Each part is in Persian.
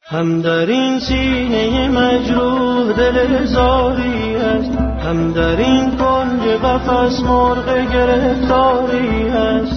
هم در این سینه مجروح دل زاری است، هم در این کنج قفس مرغ گرفتاری است.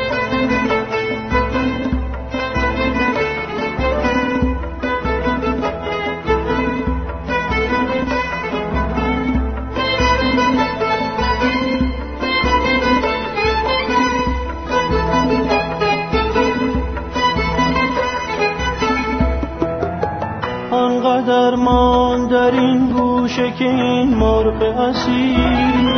آنقدر مان در این گوشه که این مرغ اسیر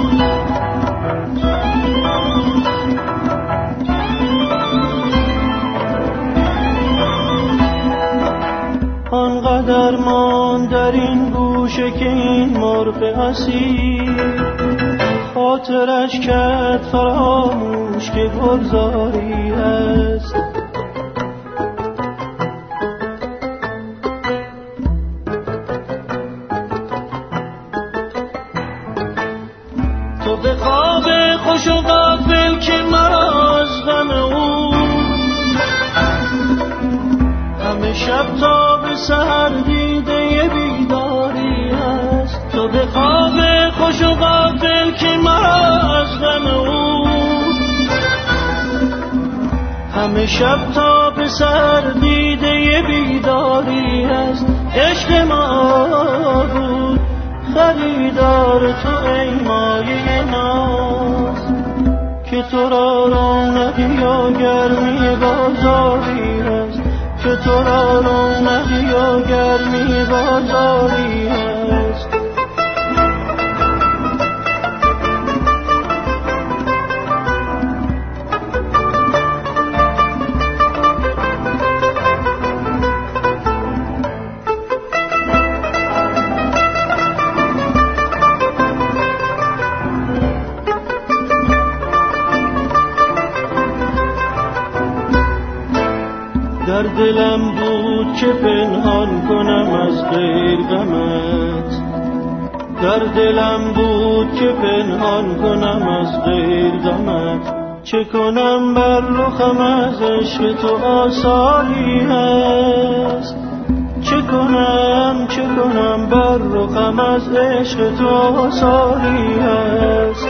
آنقدر مان در این گوشه که این مرغ اسیر خاطرش کرد فراموش که گلزاری است. تو به خواب خوش و غافل که مرا از غم او همه شب تا به سحر دیده بیداری است. تو به خواب خوش و غافل که مرا از غم او همه شب تا به سحر دیده بیداری است. عشق ما بود خریدار تو ای مایه ناز که تو را رونقی یا گرمی بازاری است، که تو را رونقی یا گرمی بازاری است. در دلم بود که پنهان کنم از غیر غمت، در دلم بود که پنهان کنم از غیر غمت. چه کنم بر رخم از عشق تو آثاری هست، چه کنم بر رخم از عشق تو آثاری هست.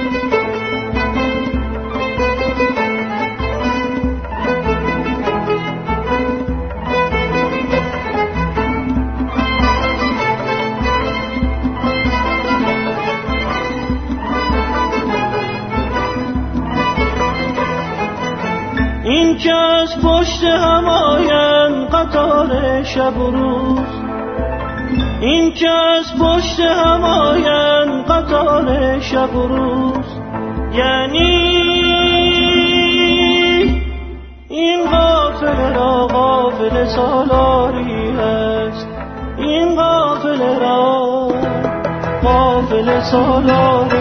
این که از پشت هم آیند قطار شب و روز، این که از پشت هم آیند قطار شب و روز، یعنی این قافله را قافله سالاری است، این قافله را قافله سالاری